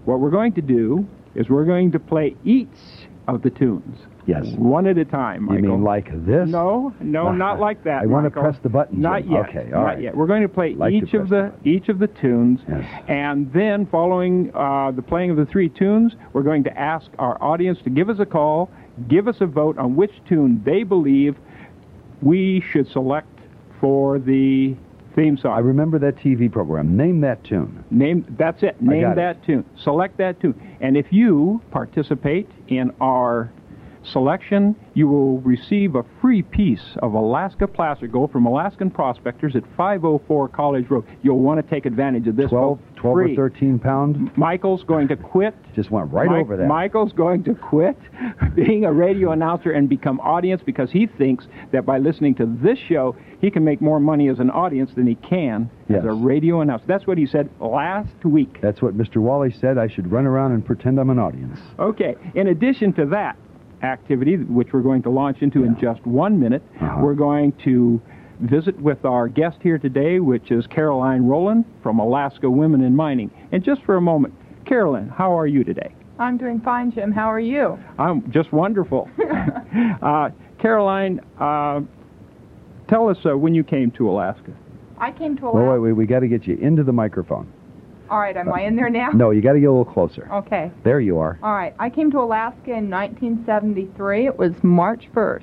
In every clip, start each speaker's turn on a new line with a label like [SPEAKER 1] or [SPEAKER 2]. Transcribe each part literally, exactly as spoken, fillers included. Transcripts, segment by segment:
[SPEAKER 1] What we're going to do is we're going to play each of the tunes.
[SPEAKER 2] Yes.
[SPEAKER 1] One at a time, Michael.
[SPEAKER 2] You mean like this?
[SPEAKER 1] No, no, not like that.
[SPEAKER 2] I want to
[SPEAKER 1] Michael.
[SPEAKER 2] press the button.
[SPEAKER 1] Not
[SPEAKER 2] Jim.
[SPEAKER 1] yet.
[SPEAKER 2] Okay, all
[SPEAKER 1] not
[SPEAKER 2] right.
[SPEAKER 1] yet. We're going to play
[SPEAKER 2] Like
[SPEAKER 1] each
[SPEAKER 2] to
[SPEAKER 1] of the
[SPEAKER 2] press
[SPEAKER 1] each of the tunes,
[SPEAKER 2] Yes.
[SPEAKER 1] and then following uh, the playing of the three tunes, we're going to ask our audience to give us a call, give us a vote on which tune they believe we should select for the theme song.
[SPEAKER 2] I remember that T V program. Name that tune.
[SPEAKER 1] Name, that's it. Name
[SPEAKER 2] got
[SPEAKER 1] that tune. Select that tune. And if you participate in our selection, you will receive a free piece of Alaska Placer Gold from Alaskan Prospectors at five oh four College Road. You'll want to take advantage of this.
[SPEAKER 2] twelve, twelve
[SPEAKER 1] free.
[SPEAKER 2] or thirteen pound.
[SPEAKER 1] Michael's going to quit.
[SPEAKER 2] Just went right
[SPEAKER 1] Mike,
[SPEAKER 2] over that.
[SPEAKER 1] Michael's going to quit being a radio announcer and become audience because he thinks that by listening to this show, he can make more money as an audience than he can
[SPEAKER 2] Yes.
[SPEAKER 1] as a radio announcer. That's what he said last week.
[SPEAKER 2] That's what Mister Wally said. I should run around and pretend I'm an audience.
[SPEAKER 1] Okay. In addition to that activity, which we're going to launch into in just one minute,
[SPEAKER 2] Uh-huh.
[SPEAKER 1] we're going to visit with our guest here today, which is Caroline Rowland from Alaska Women in Mining. And just for a moment, Caroline, how are you today?
[SPEAKER 3] I'm doing fine, Jim. How are you?
[SPEAKER 1] I'm just wonderful. uh, Caroline, uh, tell us uh, when you came to Alaska.
[SPEAKER 3] I came to
[SPEAKER 2] Wait,
[SPEAKER 3] Alaska.
[SPEAKER 2] wait, wait. We got to get you into the microphone.
[SPEAKER 3] All right, am I in there now?
[SPEAKER 2] No, you got to get a little closer.
[SPEAKER 3] Okay.
[SPEAKER 2] There you are.
[SPEAKER 3] All right. I came to Alaska in nineteen seventy-three. It was March first.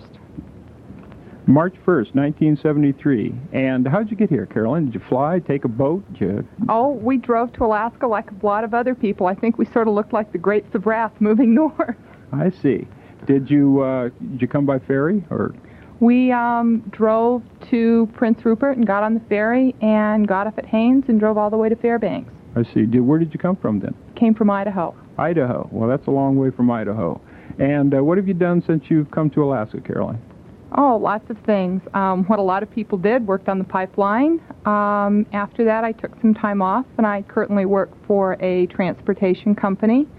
[SPEAKER 1] March first, nineteen seventy-three. And how'd you get here, Caroline? Did you fly, take a boat? Did you...
[SPEAKER 3] Oh, we drove to Alaska like a lot of other people. I think we sort of looked like the Grapes of Wrath moving north.
[SPEAKER 1] I see. Did you uh, did you come by ferry or?
[SPEAKER 3] We um, drove to Prince Rupert and got on the ferry and got off at Haines and drove all the way to Fairbanks.
[SPEAKER 1] I see. Did, where did you come from then?
[SPEAKER 3] Came from Idaho.
[SPEAKER 1] Idaho. Well, that's a long way from Idaho. And uh, what have you done since you've come to Alaska, Caroline?
[SPEAKER 3] Oh, lots of things. Um, what a lot of people did, worked on the pipeline. Um, after that, I took some time off, and I currently work for a transportation company.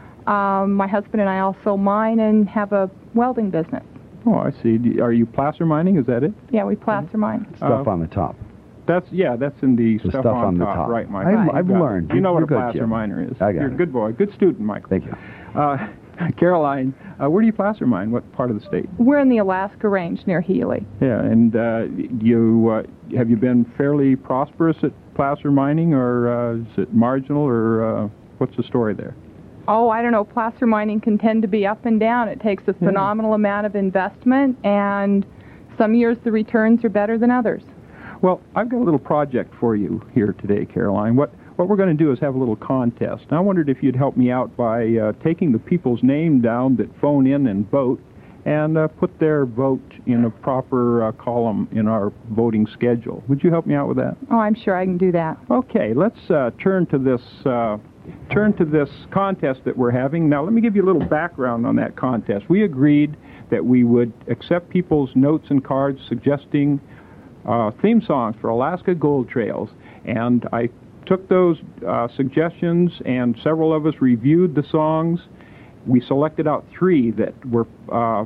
[SPEAKER 3] Um, my husband and I also mine and have a welding business.
[SPEAKER 1] Oh, I see. Do- Are you placer mining? Is that it?
[SPEAKER 3] Yeah, we placer mine.
[SPEAKER 2] Stuff
[SPEAKER 1] Uh,
[SPEAKER 2] on the top.
[SPEAKER 1] That's yeah. That's in the,
[SPEAKER 2] The
[SPEAKER 1] stuff,
[SPEAKER 2] stuff
[SPEAKER 1] on,
[SPEAKER 2] on the
[SPEAKER 1] top.
[SPEAKER 2] top.
[SPEAKER 1] Right, Mike.
[SPEAKER 2] I've-
[SPEAKER 1] You
[SPEAKER 2] I've
[SPEAKER 1] got it.
[SPEAKER 2] learned.
[SPEAKER 1] You know what
[SPEAKER 2] You're
[SPEAKER 1] a
[SPEAKER 2] good,
[SPEAKER 1] placer
[SPEAKER 2] Jim.
[SPEAKER 1] miner is.
[SPEAKER 2] I got
[SPEAKER 1] You're
[SPEAKER 2] it.
[SPEAKER 1] a good boy, good student, Michael.
[SPEAKER 2] Thank you.
[SPEAKER 1] Uh, Caroline, uh, where do you placer mine? What part of the state?
[SPEAKER 3] We're in the Alaska Range near Healy.
[SPEAKER 1] Yeah, and uh, you uh, have you been fairly prosperous at placer mining, or uh, is it marginal, or uh, what's the story there?
[SPEAKER 3] Oh, I don't know. Placer mining can tend to be up and down. It takes a phenomenal amount of investment, and some years the returns are better than others.
[SPEAKER 1] Well, I've got a little project for you here today, Caroline. What what we're going to do is have a little contest. And I wondered if you'd help me out by uh, taking the people's name down that phone in and vote, and uh, put their vote in a proper uh, column in our voting schedule. Would you help me out with that?
[SPEAKER 3] Oh, I'm sure I can do that.
[SPEAKER 1] Okay, let's uh, turn to this uh, turn to this contest that we're having. Now, let me give you a little background on that contest. We agreed that we would accept people's notes and cards suggesting uh, theme songs for Alaska Gold Trails, and I took those uh, suggestions, and several of us reviewed the songs. We selected out three that were uh,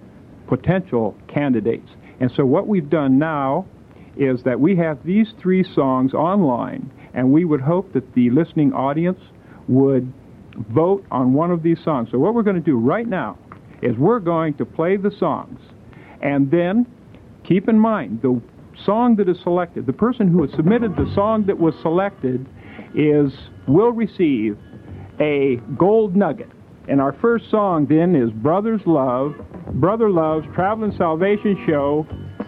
[SPEAKER 1] potential candidates. And so what we've done now is that we have these three songs online, and we would hope that the listening audience would vote on one of these songs. So what we're going to do right now is we're going to play the songs, and then keep in mind the song that is selected, the person who has submitted the song that was selected is will receive a gold nugget. And our first song then is Brothers Love, Brother Love's Traveling Salvation Show,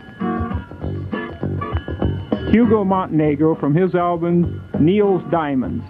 [SPEAKER 1] Hugo Montenegro from his album Neil's Diamonds.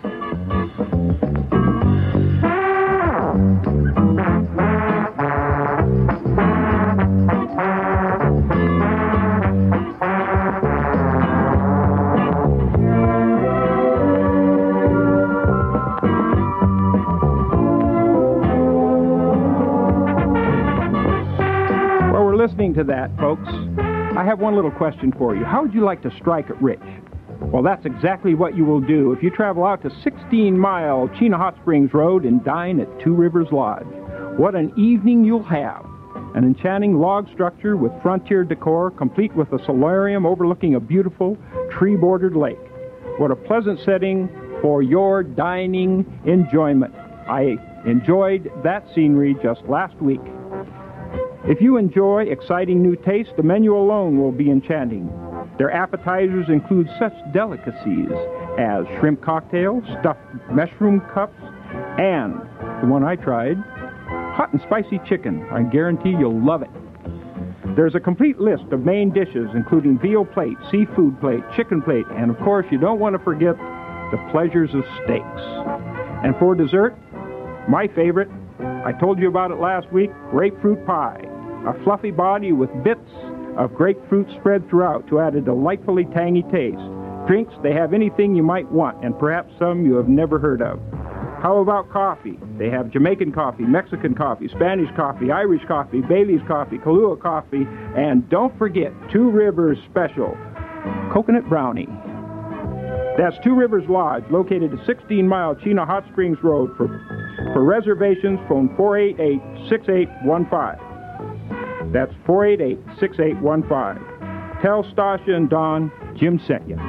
[SPEAKER 1] Listening to that, folks, I have one little question for you. How would you like to strike it rich? Well, that's exactly what you will do if you travel out to sixteen mile Chena Hot Springs Road and dine at Two Rivers Lodge. What an evening you'll have. An enchanting log structure with frontier decor, complete with a solarium overlooking a beautiful tree-bordered lake. What a pleasant setting for your dining enjoyment. I enjoyed that scenery just last week. If you enjoy exciting new tastes, the menu alone will be enchanting. Their appetizers include such delicacies as shrimp cocktails, stuffed mushroom cups, and the one I tried, hot and spicy chicken. I guarantee you'll love it. There's a complete list of main dishes, including veal plate, seafood plate, chicken plate, and of course, you don't want to forget the pleasures of steaks. And for dessert, my favorite, I told you about it last week, grapefruit pie. A fluffy body with bits of grapefruit spread throughout to add a delightfully tangy taste. Drinks, they have anything you might want, and perhaps some you have never heard of. How about coffee? They have Jamaican coffee, Mexican coffee, Spanish coffee, Irish coffee, Bailey's coffee, Kahlua coffee, and don't forget Two Rivers Special, coconut brownie. That's Two Rivers Lodge, located at sixteen mile Chena Hot Springs Road. For, for reservations, phone four eight eight, six eight one five. That's four eight eight, six eight one five. Tell Stasha and Don Jim sent you.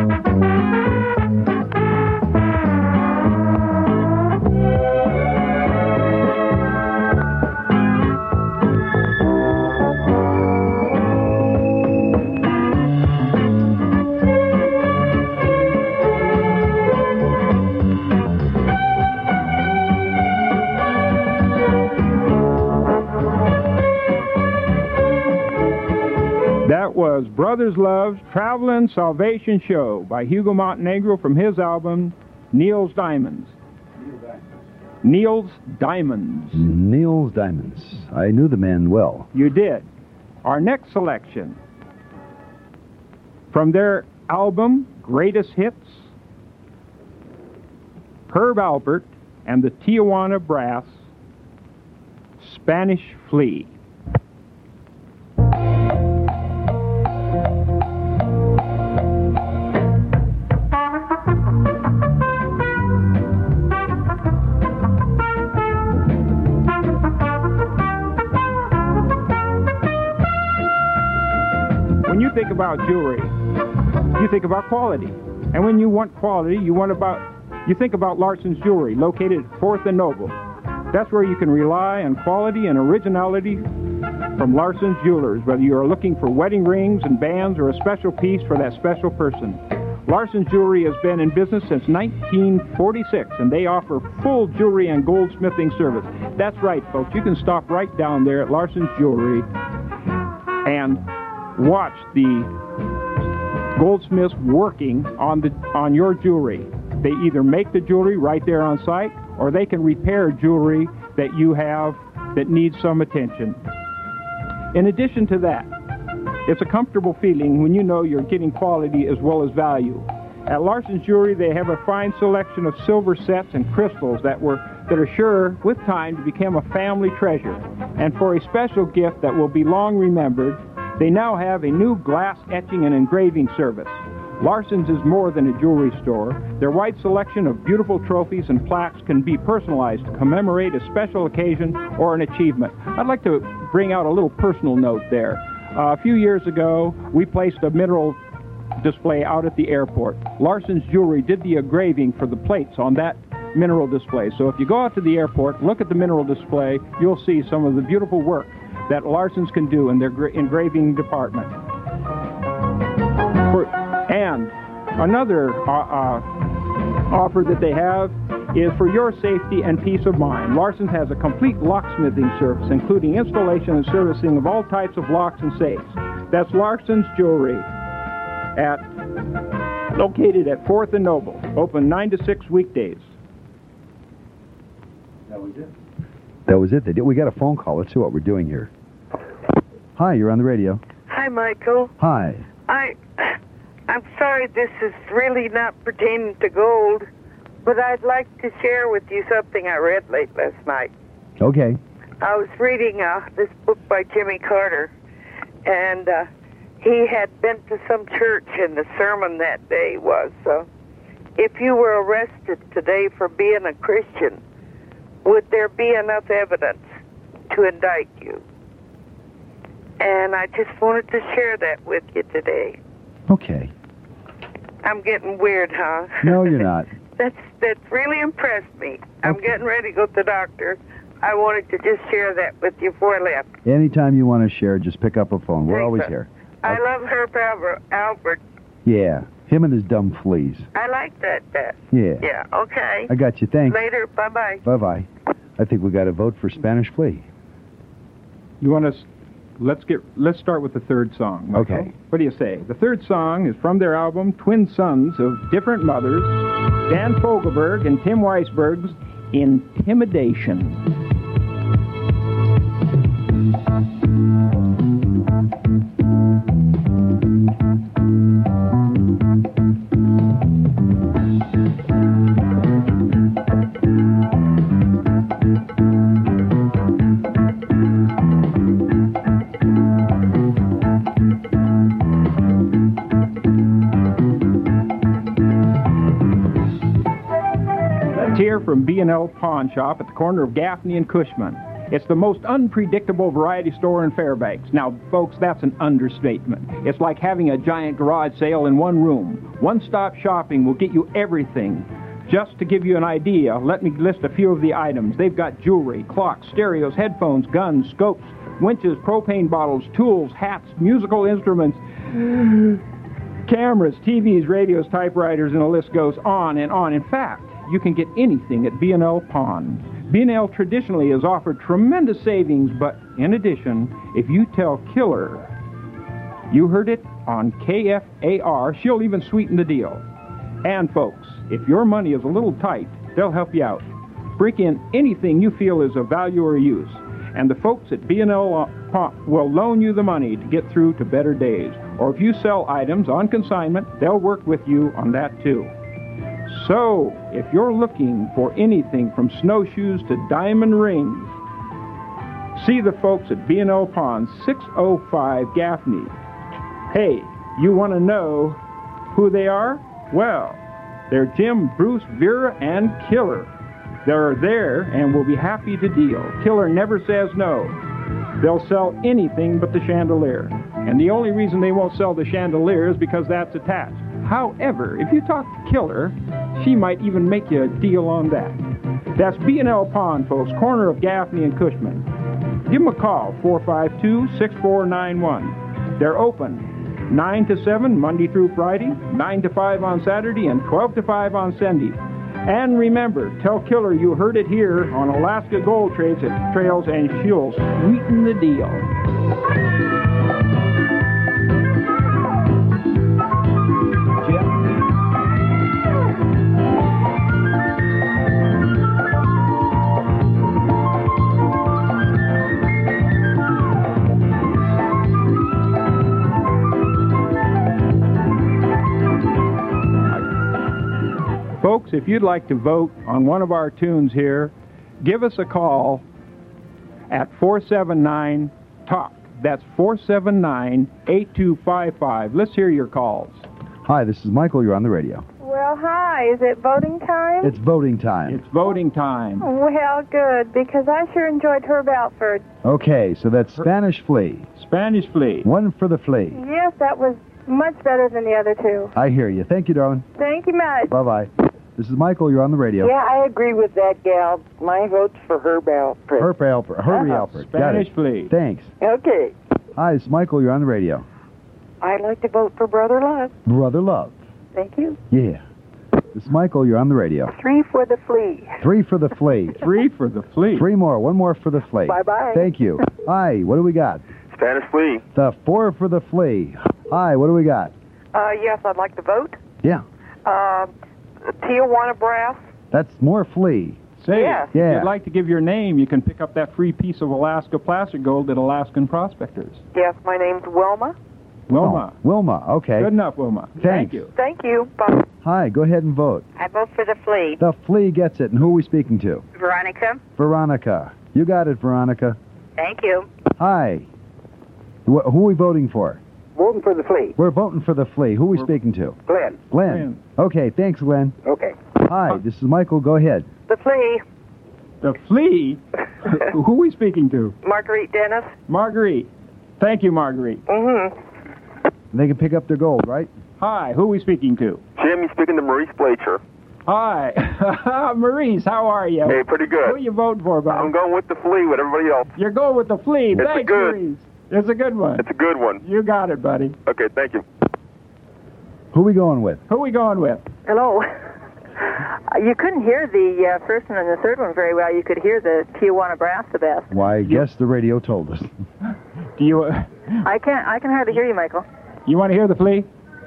[SPEAKER 1] That was Brothers Love's Travelin' Salvation Show by Hugo Montenegro from his album, Neil's Diamonds. Neil's Diamonds.
[SPEAKER 2] Neil's Diamonds. I knew the man well.
[SPEAKER 1] You did. Our next selection, from their album, Greatest Hits, Herb Alpert and the Tijuana Brass, Spanish Flea. When you think about jewelry, you think about quality. And when you want quality, you want about you think about Larson's Jewelry, located at fourth and Noble. That's where you can rely on quality and originality from Larson's Jewelers, whether you are looking for wedding rings and bands or a special piece for that special person. Larson's Jewelry has been in business since nineteen forty-six, and they offer full jewelry and goldsmithing service. That's right, folks. You can stop right down there at Larson's Jewelry and watch the goldsmiths working on the on your jewelry. They either make the jewelry right there on site, or they can repair jewelry that you have that needs some attention. In addition to that, it's a comfortable feeling when you know you're getting quality as well as value. At Larson's Jewelry, they have a fine selection of silver sets and crystals that were that are sure, with time, to become a family treasure. And for a special gift that will be long remembered, they now have a new glass etching and engraving service. Larson's is more than a jewelry store. Their wide selection of beautiful trophies and plaques can be personalized to commemorate a special occasion or an achievement. I'd like to bring out a little personal note there. Uh, a few years ago, we placed a mineral display out at the airport. Larson's Jewelry did the engraving for the plates on that mineral display. So if you go out to the airport, look at the mineral display, you'll see some of the beautiful work that Larson's can do in their gra- engraving department. For, and another uh, uh, offer that they have is for your safety and peace of mind. Larson's has a complete locksmithing service, including installation and servicing of all types of locks and safes. That's Larson's Jewelry, at located at fourth and Noble, open nine to six weekdays.
[SPEAKER 2] That was it. That was it. They did. We got a phone call. Let's see what we're doing here. Hi, you're on the radio.
[SPEAKER 4] Hi, Michael.
[SPEAKER 2] Hi.
[SPEAKER 4] I, I'm sorry this is really not pertaining to gold, but I'd like to share with you something I read late last night.
[SPEAKER 2] Okay.
[SPEAKER 4] I was reading uh, this book by Jimmy Carter, and uh, he had been to some church, and the sermon that day was, uh, if you were arrested today for being a Christian, would there be enough evidence to indict you? And I just wanted to share that with you today.
[SPEAKER 2] Okay.
[SPEAKER 4] I'm getting weird, huh?
[SPEAKER 2] No, you're not.
[SPEAKER 4] That's that's really impressed me. I'm
[SPEAKER 2] Okay.
[SPEAKER 4] getting ready to go to the doctor. I wanted to just share that with you before I left.
[SPEAKER 2] Anytime you want to share, just pick up a phone. We're
[SPEAKER 4] Thanks,
[SPEAKER 2] always
[SPEAKER 4] sir.
[SPEAKER 2] here.
[SPEAKER 4] I love Herb Albert. Albert.
[SPEAKER 2] Yeah, him and his dumb fleas.
[SPEAKER 4] I like that. That.
[SPEAKER 2] Yeah.
[SPEAKER 4] Yeah. Okay.
[SPEAKER 2] I got you. Thanks.
[SPEAKER 4] Later. Bye bye.
[SPEAKER 2] Bye-bye. I think we got to vote for Spanish Flea.
[SPEAKER 1] You want us? Let's get. Let's start with the third song. Michael.
[SPEAKER 2] Okay.
[SPEAKER 1] What do you say? The third song is from their album "Twin Sons of Different Mothers," Dan Fogelberg and Tim Weisberg's "Intimidation." Here from B and L Pawn Shop at the corner of Gaffney and Cushman. It's the most unpredictable variety store in Fairbanks. Now, folks, that's an understatement. It's like having a giant garage sale in one room. One-stop shopping will get you everything. Just to give you an idea, let me list a few of the items. They've got jewelry, clocks, stereos, headphones, guns, scopes, winches, propane bottles, tools, hats, musical instruments, cameras, T Vs, radios, typewriters, and the list goes on and on. In fact, you can get anything at B and L Pawn. B and L traditionally has offered tremendous savings, but in addition, if you tell Killer you heard it on K F A R, she'll even sweeten the deal. And folks, if your money is a little tight, they'll help you out. Break in anything you feel is of value or use, and the folks at B and L Pawn will loan you the money to get through to better days. Or if you sell items on consignment, they'll work with you on that too. So, if you're looking for anything from snowshoes to diamond rings, see the folks at B and L Pawn, six oh five Gaffney. Hey, you want to know who they are? Well, they're Jim, Bruce, Vera, and Killer. They're there and will be happy to deal. Killer never says no. They'll sell anything but the chandelier. And the only reason they won't sell the chandelier is because that's attached. However, if you talk to Killer, she might even make you a deal on that. That's B and L Pawn, folks, corner of Gaffney and Cushman. Give them a call, four five two, six four nine one. They're open nine to seven, Monday through Friday, nine to five on Saturday, and twelve to five on Sunday. And remember, tell Killer you heard it here on Alaska Gold Trails, Trails and she'll sweeten the deal. Folks, if you'd like to vote on one of our tunes here, give us a call at four seven nine talk. That's four seven nine, eight two five five. Let's hear your calls.
[SPEAKER 2] Hi, this is Michael. You're on the radio.
[SPEAKER 5] Well, hi. Is it voting time?
[SPEAKER 2] It's voting time.
[SPEAKER 1] It's voting time.
[SPEAKER 5] Well, good, because I sure enjoyed Herb Alford.
[SPEAKER 2] Okay, so that's Spanish Flea.
[SPEAKER 1] Spanish Flea.
[SPEAKER 2] One for the flea.
[SPEAKER 5] Yes, that was much better than the other two.
[SPEAKER 2] I hear you. Thank you, darling.
[SPEAKER 5] Thank you much.
[SPEAKER 2] Bye-bye. This is Michael. You're on the radio.
[SPEAKER 6] Yeah, I agree with that gal. My vote's for Herb Alfred.
[SPEAKER 2] Herb Alfred. Herbie
[SPEAKER 6] Uh-huh.
[SPEAKER 2] Alfred. Got
[SPEAKER 1] Spanish
[SPEAKER 2] it.
[SPEAKER 1] Flea.
[SPEAKER 2] Thanks.
[SPEAKER 6] Okay.
[SPEAKER 2] Hi, this is Michael. You're on the radio.
[SPEAKER 6] I'd like to vote for Brother Love.
[SPEAKER 2] Brother Love.
[SPEAKER 6] Thank you.
[SPEAKER 2] Yeah. This is Michael. You're on the radio.
[SPEAKER 6] Three for the flea.
[SPEAKER 2] Three for the flea.
[SPEAKER 1] Three for the flea.
[SPEAKER 2] Three more. One more for the flea.
[SPEAKER 6] Bye-bye.
[SPEAKER 2] Thank you. Hi, what do we got?
[SPEAKER 7] Spanish Flea.
[SPEAKER 2] The four for the flea. Hi, what do we got?
[SPEAKER 4] Uh, yes, I'd like to vote.
[SPEAKER 2] Yeah.
[SPEAKER 4] Uh, Tijuana Brass.
[SPEAKER 2] That's more flea.
[SPEAKER 1] Say,
[SPEAKER 4] Yes.
[SPEAKER 1] if
[SPEAKER 2] Yeah.
[SPEAKER 1] you'd like to give your name, you can pick up that free piece of Alaska Placer Gold at Alaskan Prospectors.
[SPEAKER 4] Yes, my name's Wilma.
[SPEAKER 1] Wilma.
[SPEAKER 2] Oh, Wilma, okay.
[SPEAKER 1] Good enough, Wilma.
[SPEAKER 2] Thanks.
[SPEAKER 1] Thank you.
[SPEAKER 4] Thank you. Bye.
[SPEAKER 2] Hi, go ahead and vote.
[SPEAKER 8] I vote for the flea.
[SPEAKER 2] The flea gets it, and who are we speaking to?
[SPEAKER 8] Veronica,
[SPEAKER 2] Veronica. You got it, Veronica.
[SPEAKER 8] thank you.
[SPEAKER 2] Hi. Wh- who are we voting for?
[SPEAKER 6] Voting for the flea.
[SPEAKER 2] We're voting for the flea. Who are we speaking to?
[SPEAKER 6] Glenn.
[SPEAKER 2] Glenn.
[SPEAKER 1] Glenn.
[SPEAKER 2] Okay, thanks, Glenn.
[SPEAKER 6] Okay.
[SPEAKER 2] Hi, this is Michael. Go ahead.
[SPEAKER 4] The flea.
[SPEAKER 1] The flea? Who are we speaking to?
[SPEAKER 4] Marguerite Dennis.
[SPEAKER 1] Marguerite. Thank you, Marguerite.
[SPEAKER 4] Mm-hmm.
[SPEAKER 2] They can pick up their gold, right?
[SPEAKER 1] Hi, who are we speaking to?
[SPEAKER 7] Jim, you speaking to Maurice Blacher.
[SPEAKER 1] Hi. Maurice, how are you?
[SPEAKER 7] Hey, pretty good.
[SPEAKER 1] Who you voting for, buddy?
[SPEAKER 7] I'm going with the flea with everybody else.
[SPEAKER 1] You're going with the flea.
[SPEAKER 7] It's a
[SPEAKER 1] Thanks,
[SPEAKER 7] good-
[SPEAKER 1] Maurice. It's a good one.
[SPEAKER 7] It's a good one.
[SPEAKER 1] You got it, buddy.
[SPEAKER 7] Okay, thank you.
[SPEAKER 2] Who we going with?
[SPEAKER 1] Who we going with?
[SPEAKER 6] Hello. You couldn't hear the uh, first one and the third one very well. You could hear the Tijuana brass the best.
[SPEAKER 2] Why, I guess the radio told us.
[SPEAKER 1] Do you uh,
[SPEAKER 6] I can't. I can hardly hear you, Michael.
[SPEAKER 1] you want to hear the flea?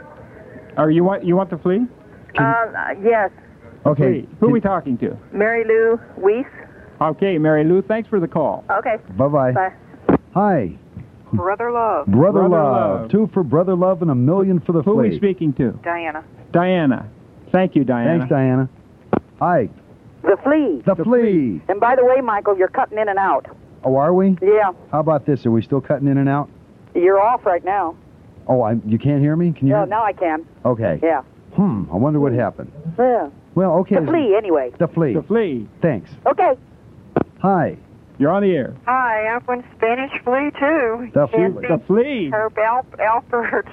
[SPEAKER 1] Or you want you want the flea?
[SPEAKER 6] Uh, yes,
[SPEAKER 2] Okay.
[SPEAKER 1] Flea. Who are we talking to?
[SPEAKER 6] Mary Lou Weiss.
[SPEAKER 1] Okay, Mary Lou, thanks for the call.
[SPEAKER 6] Okay.
[SPEAKER 2] Bye-bye.
[SPEAKER 6] Bye.
[SPEAKER 2] Hi.
[SPEAKER 4] Brother Love.
[SPEAKER 2] Brother,
[SPEAKER 1] Brother
[SPEAKER 2] Love.
[SPEAKER 1] Love.
[SPEAKER 2] Two for Brother Love and a million for the
[SPEAKER 1] Who are we
[SPEAKER 2] flea.
[SPEAKER 1] speaking to?
[SPEAKER 4] Diana.
[SPEAKER 1] Diana. Thank you, Diana.
[SPEAKER 2] Thanks, Diana. Hi.
[SPEAKER 6] The flea.
[SPEAKER 2] The, flea.
[SPEAKER 6] And by the way, Michael, you're cutting in and out.
[SPEAKER 2] Oh, are we?
[SPEAKER 6] Yeah,
[SPEAKER 2] How about this? Are we still cutting in and out?
[SPEAKER 6] you're off right now.
[SPEAKER 2] Oh, I, you can't hear me? Can you?
[SPEAKER 6] No,
[SPEAKER 2] hear-
[SPEAKER 6] now I can.
[SPEAKER 2] Okay.
[SPEAKER 6] Yeah.
[SPEAKER 2] Hmm. I wonder what happened.
[SPEAKER 6] Yeah.
[SPEAKER 2] Well, okay.
[SPEAKER 6] The flea, anyway.
[SPEAKER 2] The flea.
[SPEAKER 1] The flea.
[SPEAKER 2] Thanks.
[SPEAKER 6] Okay.
[SPEAKER 2] Hi.
[SPEAKER 1] You're on the air.
[SPEAKER 4] Hi, I'm from Spanish Flea, too.
[SPEAKER 2] The flea.
[SPEAKER 1] The flea.
[SPEAKER 4] Herb Al- Alford.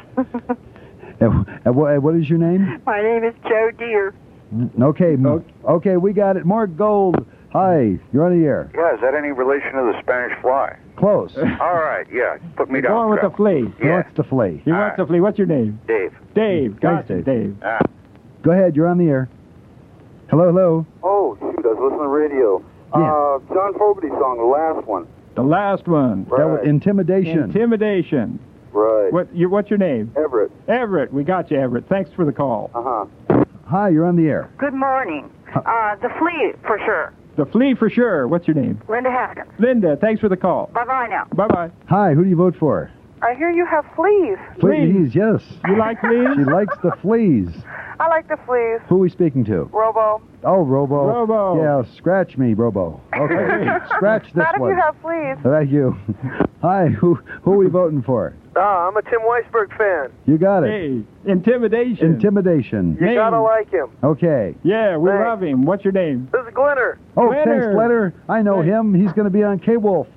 [SPEAKER 2] And, and what, and what is your name?
[SPEAKER 4] My name is Joe Deere.
[SPEAKER 2] Okay. m-
[SPEAKER 1] Okay.
[SPEAKER 2] Okay, we got it. Mark Gold. Hi. You're on the air.
[SPEAKER 7] Yeah, is that any relation to the Spanish fly?
[SPEAKER 2] Close.
[SPEAKER 7] All right, yeah. Put me
[SPEAKER 1] You're
[SPEAKER 7] down.
[SPEAKER 1] going with the
[SPEAKER 7] Crap.
[SPEAKER 1] flea.
[SPEAKER 2] He
[SPEAKER 7] Yeah.
[SPEAKER 2] wants the flea.
[SPEAKER 1] He
[SPEAKER 7] All
[SPEAKER 1] wants
[SPEAKER 7] right.
[SPEAKER 1] the flea. What's your name?
[SPEAKER 7] Dave.
[SPEAKER 1] Dave.
[SPEAKER 2] Thanks,
[SPEAKER 1] Gotcha,
[SPEAKER 2] Dave.
[SPEAKER 1] Dave.
[SPEAKER 7] Ah.
[SPEAKER 2] Go ahead. You're on the air. Hello, hello.
[SPEAKER 9] Oh, shoot, I was listening to the radio.
[SPEAKER 2] Yeah.
[SPEAKER 9] Uh, John Fogerty song, the last one.
[SPEAKER 1] The last one.
[SPEAKER 2] That was
[SPEAKER 9] Right.
[SPEAKER 2] intimidation.
[SPEAKER 1] Intimidation.
[SPEAKER 9] Right.
[SPEAKER 1] What? You, what's your name?
[SPEAKER 9] Everett.
[SPEAKER 1] Everett. We got you, Everett. Thanks for the call.
[SPEAKER 9] Uh-huh.
[SPEAKER 2] Hi. You're on the air.
[SPEAKER 4] Good morning. Uh, the Flea, for sure.
[SPEAKER 1] The flea for sure. What's your name?
[SPEAKER 4] Linda Haskins.
[SPEAKER 1] Linda. Thanks for the call.
[SPEAKER 4] Bye-bye now.
[SPEAKER 1] Bye bye.
[SPEAKER 2] Hi. Who do you vote for?
[SPEAKER 4] I hear you have fleas.
[SPEAKER 2] Fleas. Yes.
[SPEAKER 1] You like fleas?
[SPEAKER 2] She likes the fleas.
[SPEAKER 4] I like the fleas.
[SPEAKER 2] Who are we speaking to?
[SPEAKER 4] Robo.
[SPEAKER 2] Oh, Robo.
[SPEAKER 1] Robo.
[SPEAKER 2] Yeah, scratch me, Robo. Okay. Scratch this
[SPEAKER 4] Not if
[SPEAKER 2] one.
[SPEAKER 4] you have fleas.
[SPEAKER 2] Thank you. Hi. Who who are we voting for?
[SPEAKER 9] Ah, I'm a Tim Weisberg fan.
[SPEAKER 2] You got it.
[SPEAKER 1] Hey, intimidation.
[SPEAKER 2] Intimidation.
[SPEAKER 9] You
[SPEAKER 1] Name.
[SPEAKER 9] gotta like him.
[SPEAKER 2] Okay.
[SPEAKER 1] Yeah, we
[SPEAKER 9] Thanks.
[SPEAKER 1] love him. What's your name?
[SPEAKER 9] This is Glenner.
[SPEAKER 2] Oh,
[SPEAKER 1] Leonard.
[SPEAKER 2] thanks, Leonard. I know
[SPEAKER 1] Hey.
[SPEAKER 2] him. He's going to be on K-Wolf.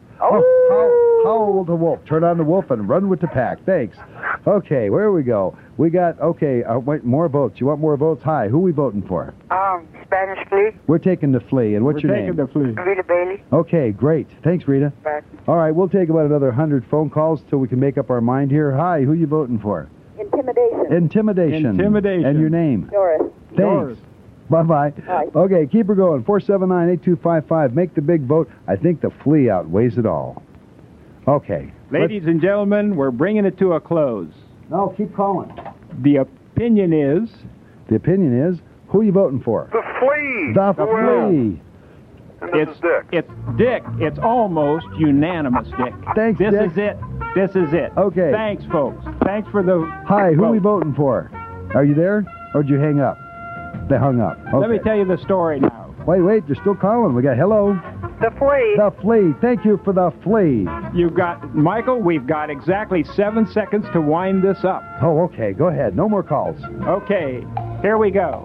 [SPEAKER 9] Oh.
[SPEAKER 2] How, howl the wolf. Turn on the wolf and run with the pack. Thanks. Okay, where we go? We got, okay, uh, wait, more votes. You want more votes? Hi, who are we voting for?
[SPEAKER 4] Um, Spanish Flea.
[SPEAKER 2] We're taking the flea. And what's
[SPEAKER 1] We're
[SPEAKER 2] your
[SPEAKER 1] taking
[SPEAKER 2] name?
[SPEAKER 1] the flea.
[SPEAKER 4] Rita Bailey.
[SPEAKER 2] Okay, great. Thanks, Rita.
[SPEAKER 4] Back.
[SPEAKER 2] All right, we'll take about another one hundred phone calls till we can make up our mind here. Hi, who you voting for?
[SPEAKER 6] Intimidation.
[SPEAKER 2] Intimidation.
[SPEAKER 1] Intimidation.
[SPEAKER 2] And your name?
[SPEAKER 6] Doris.
[SPEAKER 2] Thanks.
[SPEAKER 1] Doris.
[SPEAKER 2] Bye-bye.
[SPEAKER 6] Bye.
[SPEAKER 2] Okay, keep her going. four seven nine, eight two five five. Make the big vote. I think the flea outweighs it all. Okay.
[SPEAKER 1] Ladies and gentlemen, we're bringing it to a close.
[SPEAKER 2] No, keep calling.
[SPEAKER 1] The opinion is
[SPEAKER 2] The opinion is, who are you voting for?
[SPEAKER 7] The flea.
[SPEAKER 2] The
[SPEAKER 1] The
[SPEAKER 2] flea.
[SPEAKER 7] And this
[SPEAKER 1] it's
[SPEAKER 7] is Dick.
[SPEAKER 1] it's Dick. It's almost unanimous, Dick.
[SPEAKER 2] Thanks,
[SPEAKER 1] This
[SPEAKER 2] Dick.
[SPEAKER 1] is it. This is it.
[SPEAKER 2] Okay.
[SPEAKER 1] Thanks, folks. Thanks for the.
[SPEAKER 2] Hi, who are we
[SPEAKER 1] vote.
[SPEAKER 2] voting for? Are you there? Or did you hang up? They hung up. Okay.
[SPEAKER 1] Let me tell you the story now.
[SPEAKER 2] Wait, wait, you're still calling. We got hello.
[SPEAKER 4] The Flea.
[SPEAKER 2] The flea. Thank you for the flea.
[SPEAKER 1] You've got Michael. We've got exactly seven seconds to wind this up.
[SPEAKER 2] Oh, okay. Go ahead. No more calls.
[SPEAKER 1] Okay, here we go.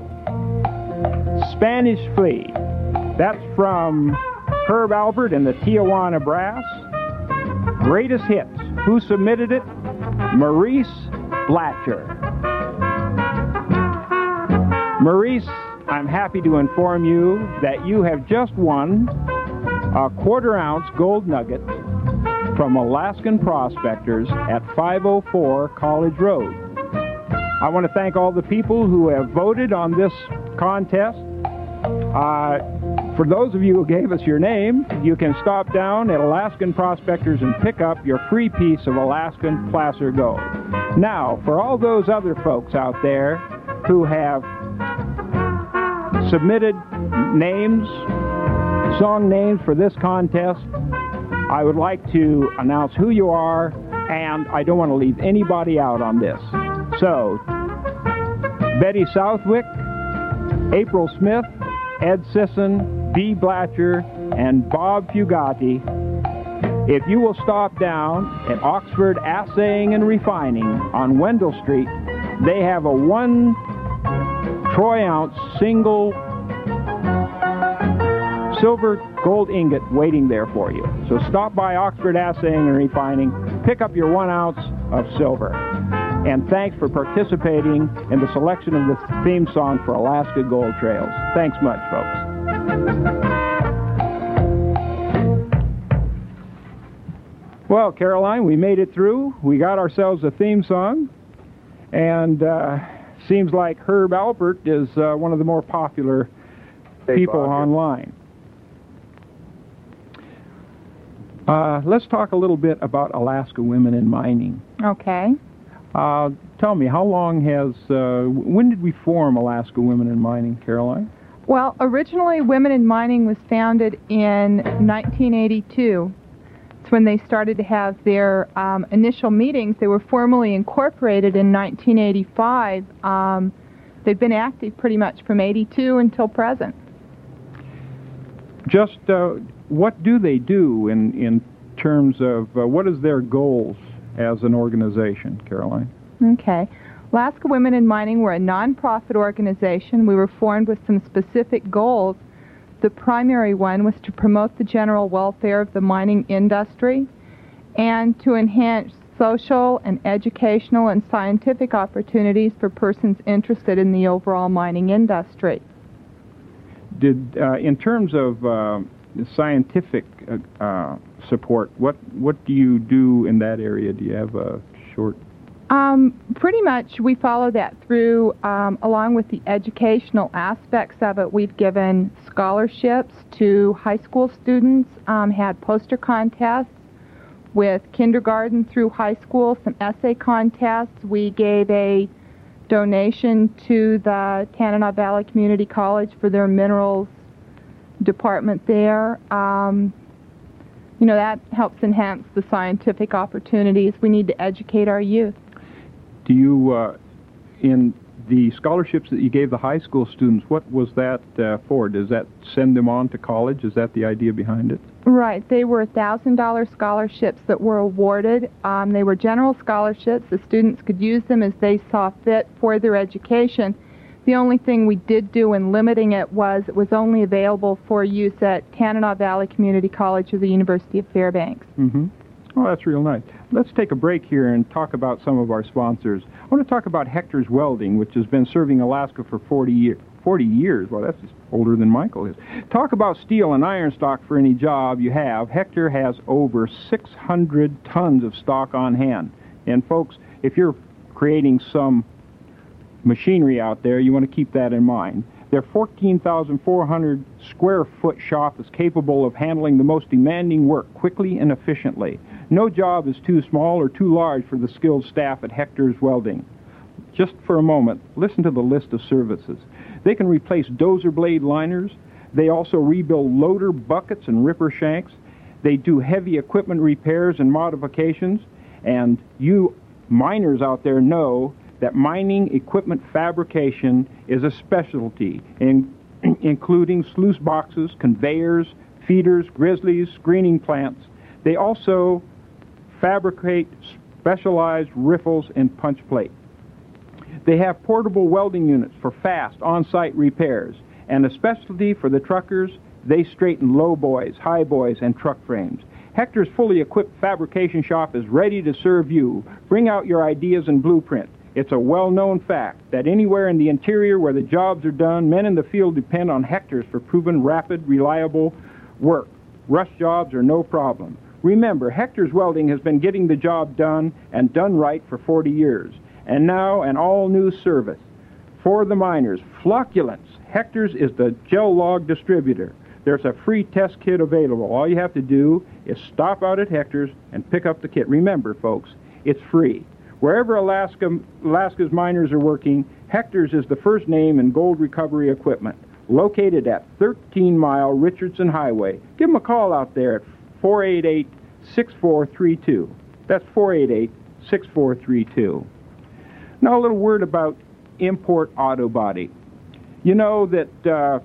[SPEAKER 1] Spanish Flea. That's from Herb Alpert and the Tijuana Brass. Greatest hits. Who submitted it? Maurice Blatcher. Maurice, I'm happy to inform you that you have just won a quarter ounce gold nugget from Alaskan Prospectors at five oh four College Road. I want to thank all the people who have voted on this contest. Uh, for those of you who gave us your name, you can stop down at Alaskan Prospectors and pick up your free piece of Alaskan placer gold. Now, for all those other folks out there who have submitted names, song names for this contest, I would like to announce who you are, and I don't want to leave anybody out on this. So, Betty Southwick, April Smith, Ed Sisson, B. Blatcher, and Bob Fugati. If you will stop down at Oxford Assaying and Refining on Wendell Street, they have a one troy ounce single silver gold ingot waiting there for you. So stop by Oxford Assaying and Refining, pick up your one ounce of silver. And thanks for participating in the selection of the theme song for Alaska Gold Trails. Thanks much, folks. Well, Caroline, we made it through. We got ourselves a theme song. And uh, seems like Herb Alpert is uh, one of the more popular people online. Uh, let's talk a little bit about Alaska women in mining.
[SPEAKER 3] Okay.
[SPEAKER 1] Uh, tell me, how long has, uh, when did we form Alaska Women in Mining, Caroline?
[SPEAKER 3] Well, originally Women in Mining was founded in nineteen eighty-two. It's when they started to have their um, initial meetings. They were formally incorporated in nineteen eighty-five. Um, they've been active pretty much from eighty-two until present.
[SPEAKER 1] Just uh, what do they do in, in terms of, uh, what is their goals as an organization, Caroline?
[SPEAKER 3] Okay. Alaska Women in Mining were a nonprofit organization. We were formed with some specific goals. The primary one was to promote the general welfare of the mining industry and to enhance social and educational and scientific opportunities for persons interested in the overall mining industry.
[SPEAKER 1] Did, uh, in terms of uh, scientific uh, uh, support, what, what do you do in that area? Do you have a short...
[SPEAKER 3] Um, pretty much we follow that through, um, along with the educational aspects of it. We've given scholarships to high school students, um, had poster contests with kindergarten through high school, some essay contests. We gave a donation to the Tanana Valley Community College for their minerals department there. Um, you know, that helps enhance the scientific opportunities. We need to educate our youth.
[SPEAKER 1] Do you, uh, in the scholarships that you gave the high school students, what was that uh, for? Does that send them on to college? Is that the idea behind it?
[SPEAKER 3] Right. They were one thousand dollar scholarships that were awarded. Um, they were general scholarships. The students could use them as they saw fit for their education. The only thing we did do in limiting it was it was only available for use at Tanana Valley Community College or the University of Fairbanks.
[SPEAKER 1] Mm-hmm. Oh, that's real nice. Let's take a break here and talk about some of our sponsors. I want to talk about Hector's Welding, which has been serving Alaska for forty years. forty years? Well, that's just older than Michael is. Talk about steel and iron stock for any job you have. Hector has over six hundred tons of stock on hand. And folks, if you're creating some machinery out there, you want to keep that in mind. Their fourteen thousand four hundred square foot shop is capable of handling the most demanding work quickly and efficiently. No job is too small or too large for the skilled staff at Hector's Welding. Just for a moment, listen to the list of services. They can replace dozer blade liners. They also rebuild loader buckets and ripper shanks. They do heavy equipment repairs and modifications. And you miners out there know that mining equipment fabrication is a specialty, in, including sluice boxes, conveyors, feeders, grizzlies, screening plants. They also fabricate specialized riffles and punch plate. They have portable welding units for fast on-site repairs, and a specialty for the truckers, they straighten low boys, high boys, and truck frames. Hector's fully equipped fabrication shop is ready to serve you. Bring out your ideas and blueprint. It's a well-known fact that anywhere in the interior where the jobs are done, men in the field depend on Hector's for proven, rapid, reliable work. Rush jobs are no problem. Remember, Hector's Welding has been getting the job done and done right for forty years. And now an all-new service for the miners, flocculants. Hector's is the gel log distributor. There's a free test kit available. All you have to do is stop out at Hector's and pick up the kit. Remember, folks, it's free. Wherever Alaska, Alaska's miners are working, Hector's is the first name in gold recovery equipment. Located at thirteen mile Richardson Highway. Give them a call out there at four eight eight, six four three two. That's four eight eight, six four three two. Now a little word about Import Auto Body. You know that uh,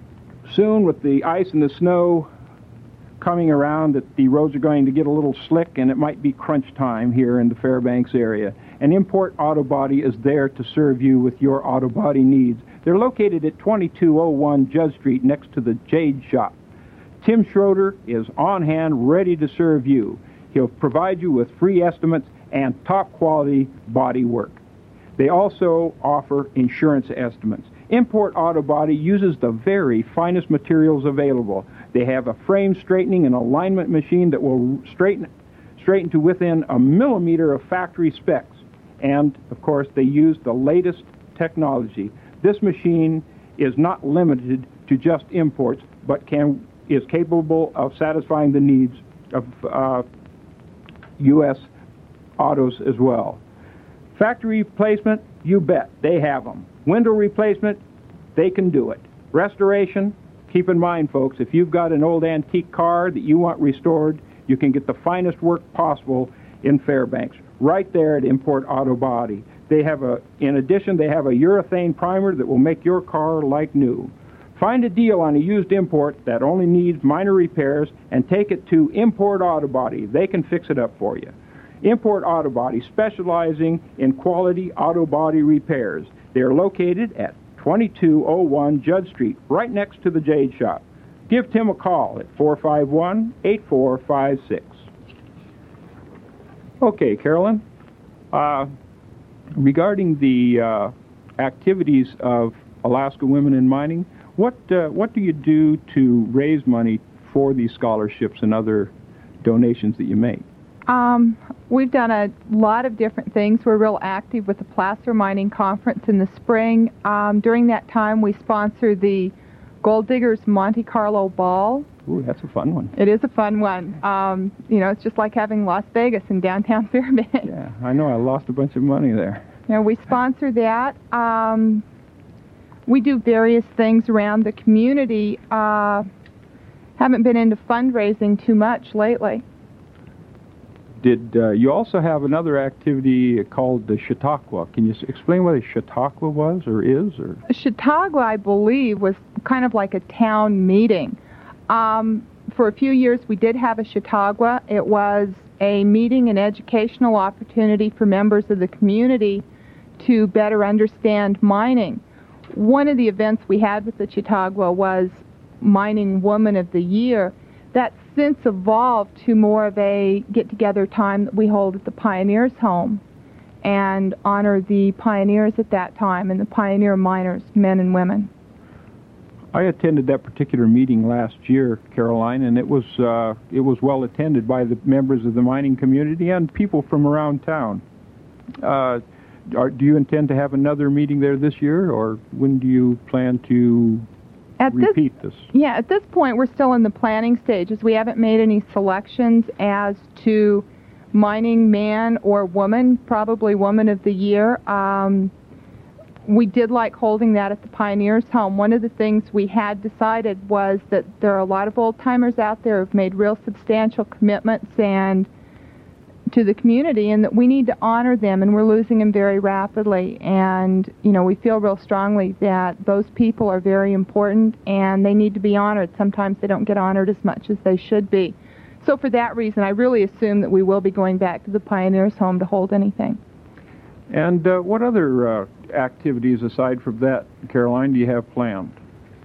[SPEAKER 1] soon with the ice and the snow coming around that the roads are going to get a little slick and it might be crunch time here in the Fairbanks area. And Import Auto Body is there to serve you with your auto body needs. They're located at twenty-two oh one Judd Street next to the Jade Shop. Tim Schroeder is on hand ready to serve you. He'll provide you with free estimates and top-quality body work. They also offer insurance estimates. Import Auto Body uses the very finest materials available. They have a frame straightening and alignment machine that will straighten, straighten to within a millimeter of factory specs. And, of course, they use the latest technology. This machine is not limited to just imports, but can is capable of satisfying the needs of uh, U S autos as well. Factory replacement, you bet, they have them. Window replacement, they can do it. Restoration, keep in mind, folks, if you've got an old antique car that you want restored, you can get the finest work possible in Fairbanks, right there at Import Auto Body. They have a, in addition, they have a urethane primer that will make your car like new. Find a deal on a used import that only needs minor repairs and take it to Import Auto Body. They can fix it up for you. Import Auto Body, specializing in quality auto body repairs. They are located at twenty-two oh one Judd Street, right next to the Jade Shop. Give Tim a call at four five one, eight four five six. Okay, Carolyn, uh, regarding the uh, activities of Alaska Women in Mining, what uh, what do you do to raise money for these scholarships and other donations that you make?
[SPEAKER 3] Um, we've done a lot of different things. We're real active with the Placer Mining Conference in the spring. Um, during that time, we sponsor the Gold Diggers Monte Carlo Ball.
[SPEAKER 1] Ooh, that's a fun one.
[SPEAKER 3] It is a fun one. Um, you know, it's just like having Las Vegas in downtown Fairbanks.
[SPEAKER 1] Yeah, I know. I lost a bunch of money there.
[SPEAKER 3] You know, we sponsor that. Um, we do various things around the community. Uh, haven't been into fundraising too much lately.
[SPEAKER 1] Did uh, you also have another activity called the Chautauqua? Can you s- explain what a Chautauqua was or is? Or
[SPEAKER 3] Chautauqua, I believe, was kind of like a town meeting. Um, for a few years, we did have a Chautauqua. It was a meeting and educational opportunity for members of the community to better understand mining. One of the events we had with the Chautauqua was Mining Woman of the Year. That's since evolved to more of a get-together time that we hold at the Pioneers Home and honor the pioneers at that time and the pioneer miners, men and women.
[SPEAKER 1] I attended that particular meeting last year, Caroline, and it was uh, it was well attended by the members of the mining community and people from around town. Uh, are, do you intend to have another meeting there this year, or when do you plan to
[SPEAKER 3] At
[SPEAKER 1] repeat
[SPEAKER 3] this,
[SPEAKER 1] this?
[SPEAKER 3] Yeah, at this point, we're still in the planning stages. We haven't made any selections as to mining man or woman, probably woman of the year. Um, we did like holding that at the Pioneers Home. One of the things we had decided was that there are a lot of old-timers out there who've made real substantial commitments and to the community, and that we need to honor them, and we're losing them very rapidly. And, you know, we feel real strongly that those people are very important and they need to be honored. Sometimes they don't get honored as much as they should be. So for that reason, I really assume that we will be going back to the Pioneers Home to hold anything.
[SPEAKER 1] And uh, what other uh, activities aside from that, Caroline, do you have planned?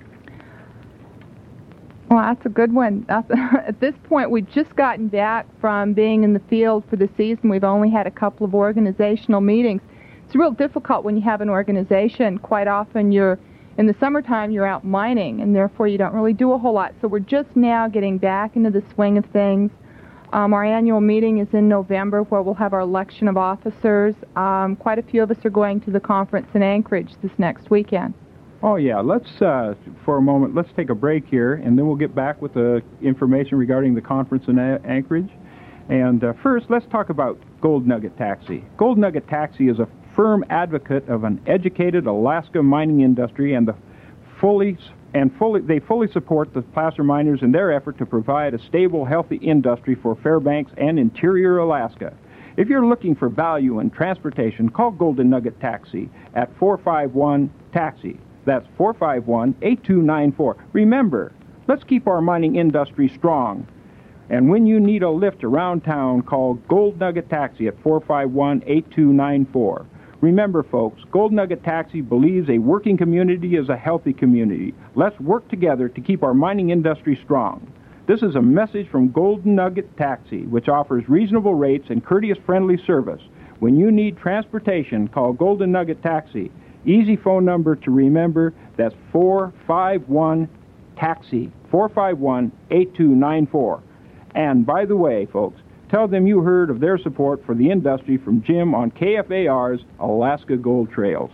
[SPEAKER 3] Well, that's a good one. That's, at this point, we've just gotten back from being in the field for the season. We've only had a couple of organizational meetings. It's real difficult when you have an organization. Quite often, you're in the summertime, you're out mining, and therefore you don't really do a whole lot. So we're just now getting back into the swing of things. Um, our annual meeting is in November, where we'll have our election of officers. Um, quite a few of us are going to the conference in Anchorage this next weekend.
[SPEAKER 1] Oh, yeah. Let's, uh, for a moment, let's take a break here, and then we'll get back with the information regarding the conference in a- Anchorage. And uh, first, let's talk about Gold Nugget Taxi. Gold Nugget Taxi is a firm advocate of an educated Alaska mining industry, and the fully and fully they fully support the placer miners in their effort to provide a stable, healthy industry for Fairbanks and interior Alaska. If you're looking for value in transportation, call Golden Nugget Taxi at four five one taxi. That's four five one, eight two nine four. Remember, let's keep our mining industry strong. And when you need a lift around town, call Gold Nugget Taxi at four five one, eight two nine four. Remember, folks, Gold Nugget Taxi believes a working community is a healthy community. Let's work together to keep our mining industry strong. This is a message from Golden Nugget Taxi, which offers reasonable rates and courteous, friendly service. When you need transportation, call Golden Nugget Taxi. Easy phone number to remember, that's four five one taxi, four five one, eight two nine four. And by the way, folks, tell them you heard of their support for the industry from Jim on K F A R's Alaska Gold Trails.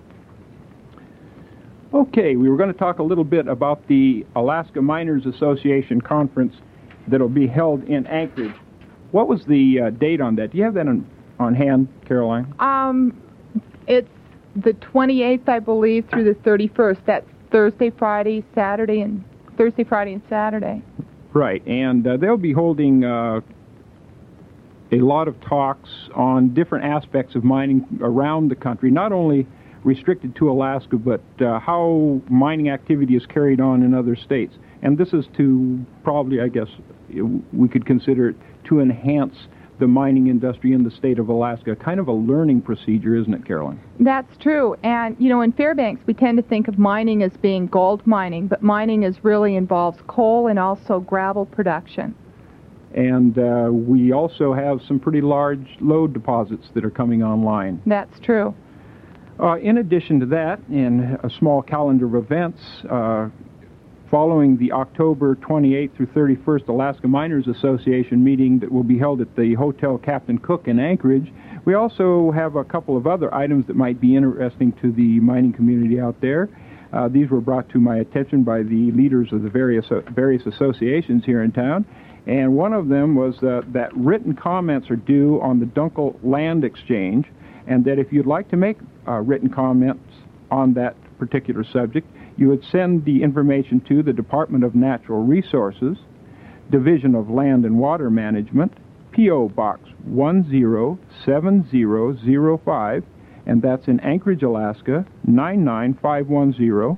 [SPEAKER 1] Okay, we were going to talk a little bit about the Alaska Miners Association conference that'll be held in Anchorage. What was the uh, date on that? Do you have that on, on hand, Caroline?
[SPEAKER 3] Um, it's the twenty-eighth, I believe, through the thirty-first. That's Thursday, Friday, Saturday, and Thursday, Friday, and Saturday.
[SPEAKER 1] Right, and uh, they'll be holding uh, a lot of talks on different aspects of mining around the country, not only restricted to Alaska, but uh, how mining activity is carried on in other states. And this is to probably, I guess, we could consider it to enhance the mining industry in the state of Alaska. Kind of a learning procedure, isn't it, Caroline?
[SPEAKER 3] That's true. And, you know, in Fairbanks, we tend to think of mining as being gold mining, but mining is really involves coal and also gravel production.
[SPEAKER 1] And uh, we also have some pretty large lode deposits that are coming online.
[SPEAKER 3] That's true.
[SPEAKER 1] Uh, in addition to that, in a small calendar of events, uh, following the October twenty-eighth through thirty-first Alaska Miners Association meeting that will be held at the Hotel Captain Cook in Anchorage, we also have a couple of other items that might be interesting to the mining community out there. Uh, these were brought to my attention by the leaders of the various uh, various associations here in town. And one of them was uh, that written comments are due on the Dunkel Land Exchange, and that if you'd like to make uh, written comments on that particular subject, you would send the information to the Department of Natural Resources, Division of Land and Water Management, P O Box one zero seven zero zero five, and that's in Anchorage, Alaska, nine nine five one zero.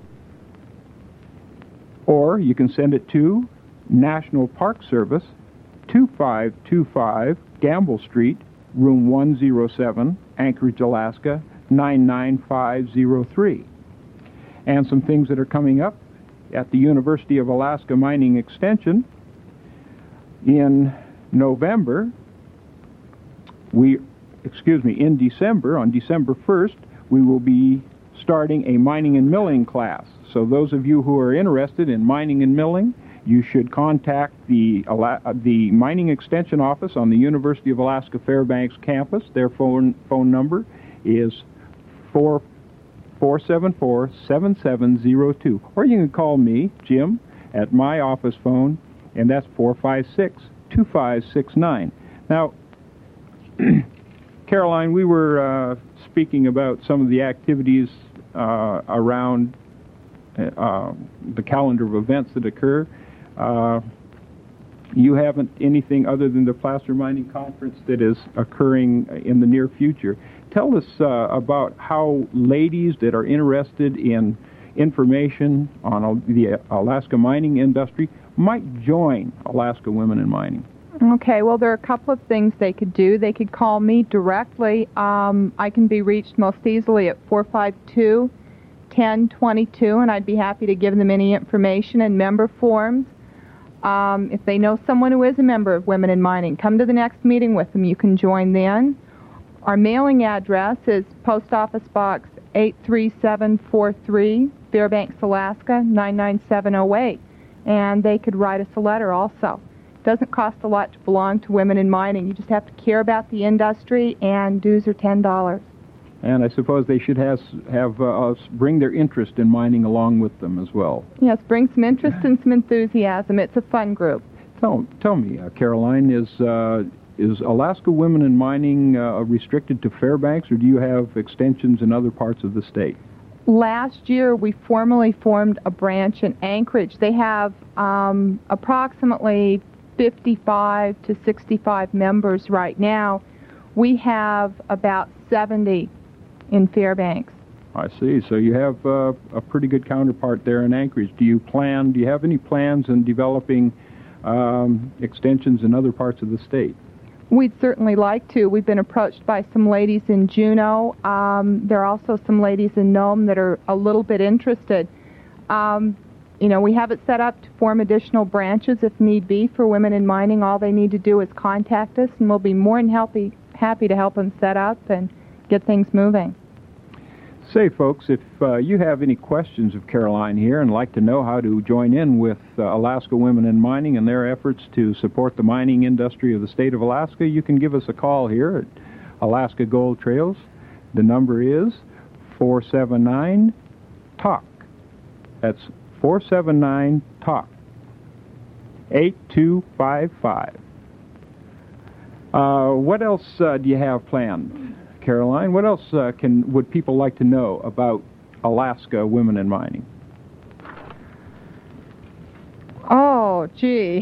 [SPEAKER 1] Or you can send it to National Park Service, two five two five Gamble Street, room one oh seven, Anchorage, Alaska, nine nine five zero three. And some things that are coming up at the University of Alaska Mining Extension. In November, we, excuse me, in December, on December first, we will be starting a mining and milling class. So those of you who are interested in mining and milling, you should contact the Ala- the Mining Extension Office on the University of Alaska Fairbanks campus. Their phone phone number is four four seven four seven seven zero two. Or you can call me, Jim, at my office phone, and that's four five six two five six nine. Now, Caroline, we were uh, speaking about some of the activities uh, around uh, the calendar of events that occur. Uh, you haven't anything other than the Placer Mining Conference that is occurring in the near future. Tell us uh, about how ladies that are interested in information on the Alaska mining industry might join Alaska Women in Mining.
[SPEAKER 3] Okay, well, there are a couple of things they could do. They could call me directly. Um, I can be reached most easily at four five two, one zero two two, and I'd be happy to give them any information and member forms. Um, if they know someone who is a member of Women in Mining, come to the next meeting with them. You can join then. Our mailing address is Post Office Box eight three seven four three, Fairbanks, Alaska, nine nine seven oh eight. And they could write us a letter also. It doesn't cost a lot to belong to Women in Mining. You just have to care about the industry, and dues are ten dollars.
[SPEAKER 1] And I suppose they should have, have uh, us bring their interest in mining along with them as well.
[SPEAKER 3] Yes, bring some interest and some enthusiasm. It's a fun group.
[SPEAKER 1] Tell, tell me, uh, Caroline, is uh, is Alaska Women in Mining uh, restricted to Fairbanks, or do you have extensions in other parts of the state?
[SPEAKER 3] Last year, we formally formed a branch in Anchorage. They have um, approximately fifty-five to sixty-five members right now. We have about seventy in Fairbanks.
[SPEAKER 1] I see. So you have uh, a pretty good counterpart there in Anchorage. Do you plan, do you have any plans in developing um, extensions in other parts of the state?
[SPEAKER 3] We'd certainly like to. We've been approached by some ladies in Juneau. Um, there are also some ladies in Nome that are a little bit interested. Um, you know, we have it set up to form additional branches if need be for women in mining. All they need to do is contact us, and we'll be more than happy, happy to help them set up and get things moving.
[SPEAKER 1] Say, folks, if uh, you have any questions of Caroline here and like to know how to join in with uh, Alaska Women in Mining and their efforts to support the mining industry of the state of Alaska, you can give us a call here at Alaska Gold Trails. The number is four seven nine talk. That's four seven nine talk. eight two five five. Uh, what else uh, do you have planned, Caroline? What else uh, can would people like to know about Alaska Women in Mining?
[SPEAKER 3] Oh, gee.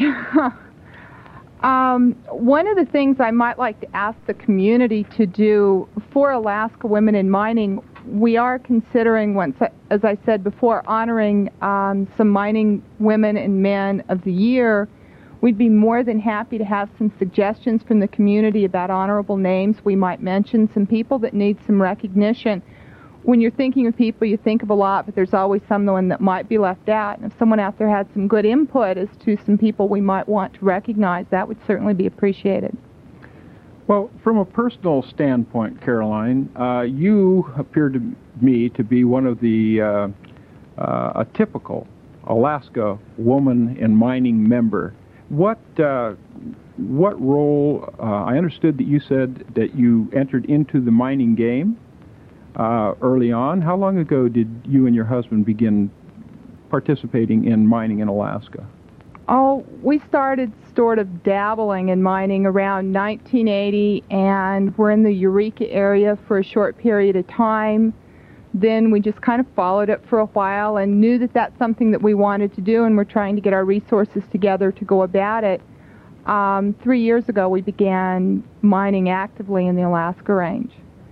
[SPEAKER 3] um, one of the things I might like to ask the community to do for Alaska Women in Mining, we are considering, once, as I said before, honoring um, some mining women and men of the year. We'd be more than happy to have some suggestions from the community about honorable names. We might mention some people that need some recognition. When you're thinking of people, you think of a lot, but there's always someone that might be left out. And if someone out there had some good input as to some people we might want to recognize, that would certainly be appreciated.
[SPEAKER 1] Well, from a personal standpoint, Caroline, uh, you appear to me to be one of the uh, uh, a typical Alaska Woman in Mining member. What uh, what role? Uh, I understood that you said that you entered into the mining game uh, early on. How long ago did you and your husband begin participating in mining in Alaska?
[SPEAKER 3] Oh, we started sort of dabbling in mining around nineteen eighty, and we're in the Eureka area for a short period of time. Then we just kind of followed it for a while and knew that that's something that we wanted to do, and we're trying to get our resources together to go about it. Um, three years ago, we began mining actively in the Alaska Range.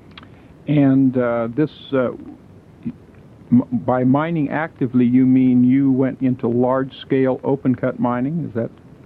[SPEAKER 1] And uh, this, uh, m- by mining actively, you mean you went into large-scale open-cut mining? Is that?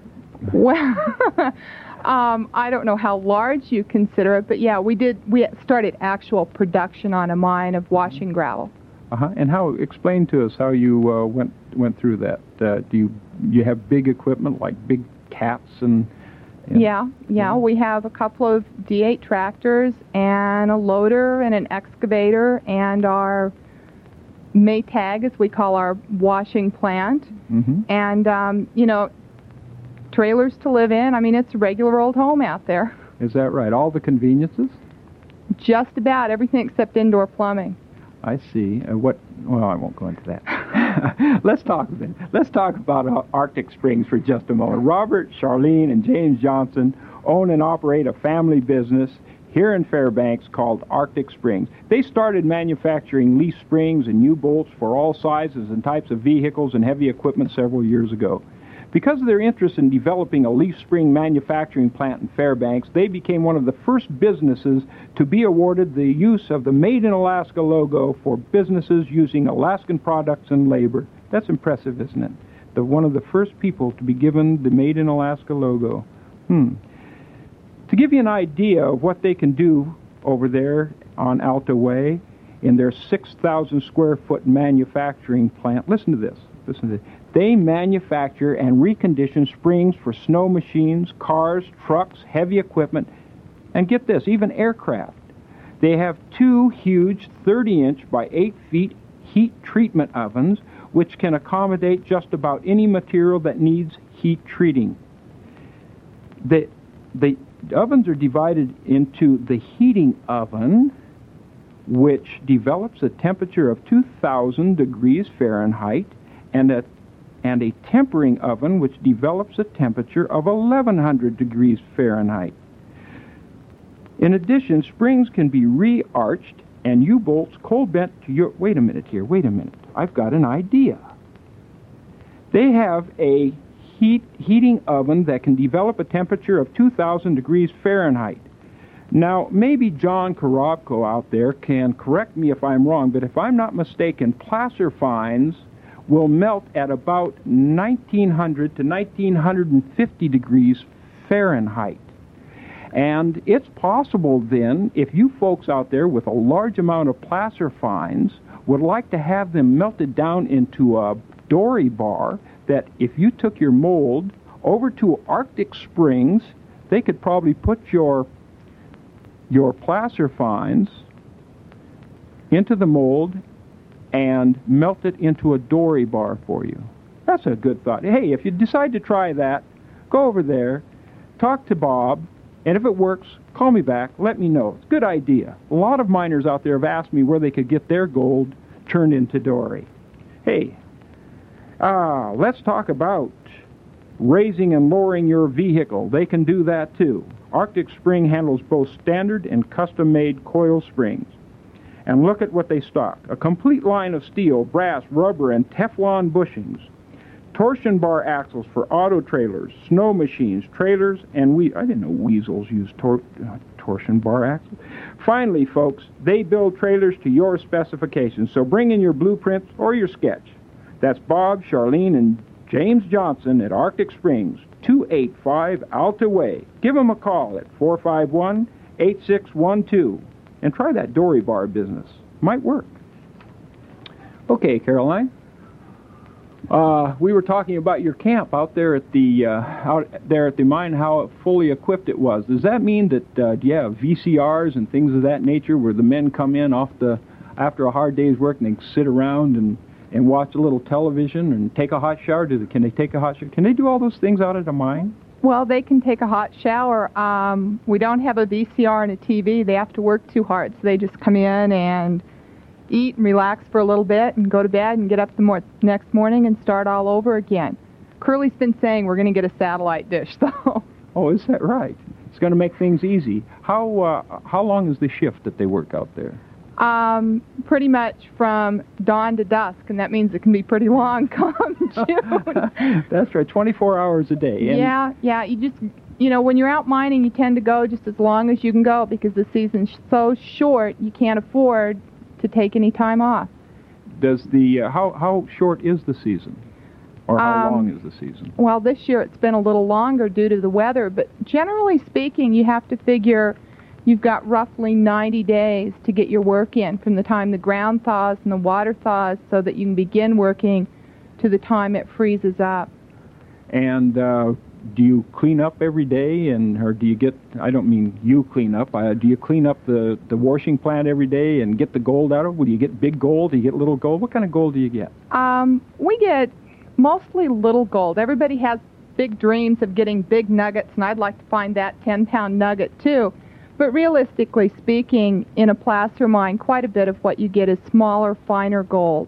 [SPEAKER 3] Well, um, I don't know how large you consider it, but yeah, we did. We started actual production on a mine of washing gravel.
[SPEAKER 1] Uh-huh. And how? Explain to us how you uh, went went through that. Uh, do you you have big equipment like big cats and? and
[SPEAKER 3] yeah, yeah. We have a couple of D eight tractors and a loader and an excavator and our Maytag, as we call our washing plant,
[SPEAKER 1] mm-hmm.
[SPEAKER 3] and um, you know. trailers to live in. I mean, it's a regular old home out there.
[SPEAKER 1] Is that right? All the conveniences?
[SPEAKER 3] Just about everything except indoor plumbing.
[SPEAKER 1] I see. Uh, what? Well, I won't go into that. Let's talk then. Let's talk about uh, Arctic Springs for just a moment. Robert, Charlene, and James Johnson own and operate a family business here in Fairbanks called Arctic Springs. They started manufacturing leaf springs and U-bolts for all sizes and types of vehicles and heavy equipment several years ago. Because of their interest in developing a leaf spring manufacturing plant in Fairbanks, they became one of the first businesses to be awarded the use of the Made in Alaska logo for businesses using Alaskan products and labor. That's impressive, isn't it? The one of the first people to be given the Made in Alaska logo. Hmm. To give you an idea of what they can do over there on Alta Way in their six thousand square foot manufacturing plant, listen to this. Listen to this. They manufacture and recondition springs for snow machines, cars, trucks, heavy equipment, and get this, even aircraft. They have two huge thirty inch by eight feet heat treatment ovens, which can accommodate just about any material that needs heat treating. The, the ovens are divided into the heating oven, which develops a temperature of two thousand degrees Fahrenheit, and a and a tempering oven which develops a temperature of eleven hundred degrees Fahrenheit. In addition, springs can be re-arched and U-bolts cold bent to your... Wait a minute here, wait a minute. I've got an idea. They have a heat heating oven that can develop a temperature of two thousand degrees Fahrenheit. Now, maybe John Korobko out there can correct me if I'm wrong, but if I'm not mistaken, placer fines will melt at about nineteen hundred to nineteen fifty degrees Fahrenheit. And it's possible then, if you folks out there with a large amount of placer fines would like to have them melted down into a dory bar that if you took your mold over to Arctic Springs, they could probably put your your placer fines into the mold and melt it into a dory bar for you. That's a good thought. Hey, if you decide to try that, go over there, talk to Bob, and if it works, call me back, let me know. It's a good idea. A lot of miners out there have asked me where they could get their gold turned into dory. Hey, uh, let's talk about raising and lowering your vehicle. They can do that too. Arctic Spring handles both standard and custom-made coil springs. And look at what they stock. A complete line of steel, brass, rubber, and Teflon bushings. Torsion bar axles for auto trailers, snow machines, trailers, and we I didn't know weasels use tor uh, torsion bar axles. Finally, folks, they build trailers to your specifications, so bring in your blueprints or your sketch. That's Bob, Charlene, and James Johnson at Arctic Springs, two eighty-five Alta Way. Give them a call at four five one, eight six one two and try that dory bar business. Might work. Okay, Caroline. Uh, we were talking about your camp out there at the uh, out there at the mine, how fully equipped it was. Does that mean that uh, do you have V C Rs and things of that nature, where the men come in off the after a hard day's work and they sit around and and watch a little television and take a hot shower? Do they, can they take a hot shower? Can they do all those things out at a mine?
[SPEAKER 3] Well, they can take a hot shower. Um, we don't have a V C R and a T V. They have to work too hard, so they just come in and eat and relax for a little bit and go to bed and get up the mor next morning and start all over again. Curly's been saying we're going to get a satellite dish, though.
[SPEAKER 1] Oh, is that right? It's going to make things easy. How uh, how long is the shift that they work out there?
[SPEAKER 3] Um, pretty much from dawn to dusk, and that means it can be pretty long come June.
[SPEAKER 1] That's right, twenty-four hours a day. And
[SPEAKER 3] yeah, yeah. You just, you know, when you're out mining, you tend to go just as long as you can go because the season's so short, you can't afford to take any time off.
[SPEAKER 1] Does the uh, how how short is the season, or how
[SPEAKER 3] Um,
[SPEAKER 1] long is the season?
[SPEAKER 3] Well, this year it's been a little longer due to the weather, but generally speaking, you have to figure you've got roughly ninety days to get your work in from the time the ground thaws and the water thaws so that you can begin working to the time it freezes up.
[SPEAKER 1] And uh, do you clean up every day, and or do you get? I don't mean you clean up. Uh, do you clean up the the washing plant every day and get the gold out of it? Do you get big gold? Do you get little gold? What kind of gold do you get?
[SPEAKER 3] Um, we get mostly little gold. Everybody has big dreams of getting big nuggets, and I'd like to find that ten-pound nugget too. But realistically speaking, in a placer mine, quite a bit of what you get is smaller, finer gold.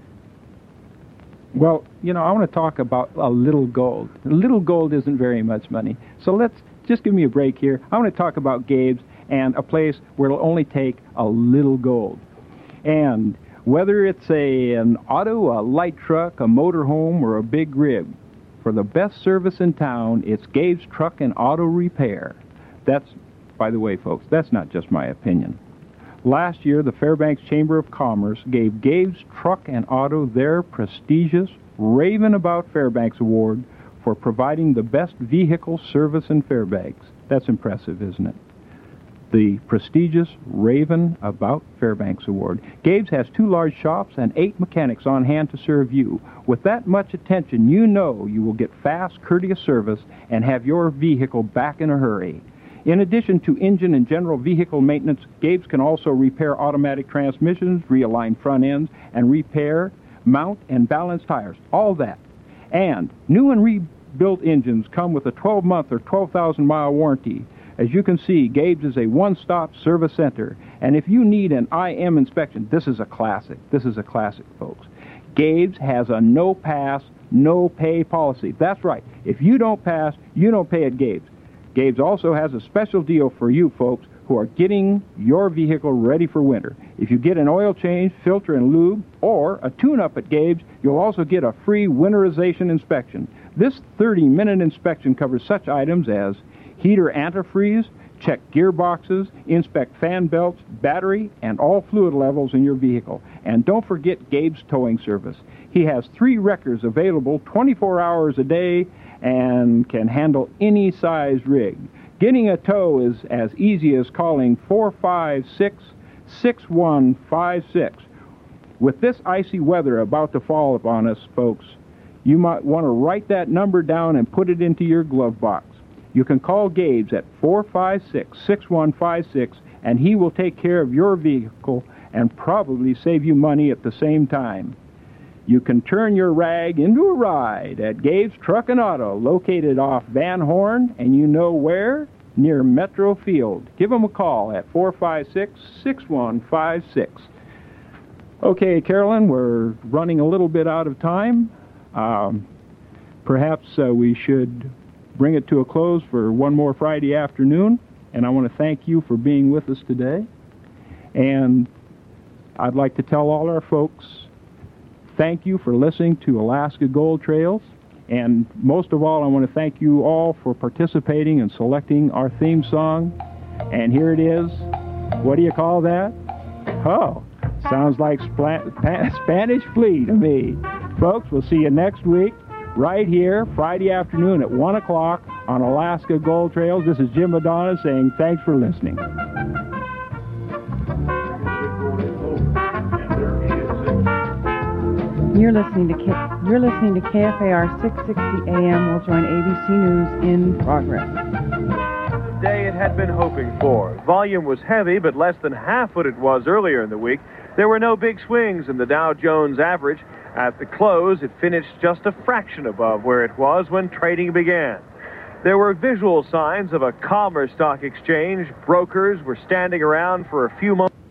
[SPEAKER 1] Well, you know, I want to talk about a little gold. A little gold isn't very much money. So let's just give me a break here. I want to talk about Gabe's and a place where it'll only take a little gold. And whether it's a an auto, a light truck, a motorhome, or a big rig, for the best service in town, it's Gabe's Truck and Auto Repair. That's, by the way, folks, that's not just my opinion. Last year, the Fairbanks Chamber of Commerce gave Gabe's Truck and Auto their prestigious Raving About Fairbanks Award for providing the best vehicle service in Fairbanks. That's impressive, isn't it? The prestigious Raving About Fairbanks Award. Gabe's has two large shops and eight mechanics on hand to serve you. With that much attention, you know you will get fast, courteous service and have your vehicle back in a hurry. In addition to engine and general vehicle maintenance, Gabe's can also repair automatic transmissions, realign front ends, and repair, mount, and balance tires. All that. And new and rebuilt engines come with a twelve-month or twelve thousand mile warranty. As you can see, Gabe's is a one-stop service center. And if you need an I M inspection, this is a classic. This is a classic, folks. Gabe's has a no-pass, no-pay policy. That's right. If you don't pass, you don't pay at Gabe's. Gabe's also has a special deal for you folks who are getting your vehicle ready for winter. If you get an oil change, filter, and lube, or a tune-up at Gabe's, you'll also get a free winterization inspection. This thirty-minute inspection covers such items as heater antifreeze, check gearboxes, inspect fan belts, battery, and all fluid levels in your vehicle. And don't forget Gabe's towing service. He has three wreckers available twenty-four hours a day and can handle any size rig. Getting a tow is as easy as calling four five six, six one five six. With this icy weather about to fall upon us, folks, you might want to write that number down and put it into your glove box. You can call Gabe's at four five six, six one five six, and he will take care of your vehicle and probably save you money at the same time. You can turn your rag into a ride at Gabe's Truck and Auto, located off Van Horn, and you know where? Near Metro Field. Give them a call at four five six, six one five six. Okay, Carolyn, we're running a little bit out of time. Um, perhaps uh, we should bring it to a close for one more Friday afternoon, and I want to thank you for being with us today. And I'd like to tell all our folks, thank you for listening to Alaska Gold Trails, and most of all, I want to thank you all for participating and selecting our theme song. And here it is. What do you call that? Oh, sounds like Spla- Spanish Flea to me. Folks, we'll see you next week right here, Friday afternoon at one o'clock on Alaska Gold Trails. This is Jim Madonna saying thanks for listening.
[SPEAKER 10] You're listening to K- you're listening to K F A R six sixty A M. We'll join A B C News in progress.
[SPEAKER 11] The day it had been hoping for. Volume was heavy, but less than half what it was earlier in the week. There were no big swings in the Dow Jones average. At the close, it finished just a fraction above where it was when trading began. There were visual signs of a calmer stock exchange. Brokers were standing around for a few moments.